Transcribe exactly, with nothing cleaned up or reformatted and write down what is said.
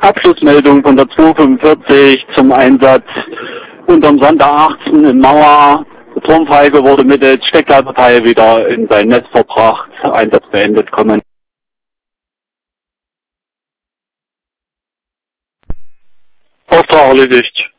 Abschlussmeldung von der zweihundertfünfundvierzig zum Einsatz unterm Sander achtzehn in Mauer. Der Turmfeige wurde mittels Steckleiterteil wieder in sein Netz verbracht. Einsatz beendet, kommen. Auftrag erledigt.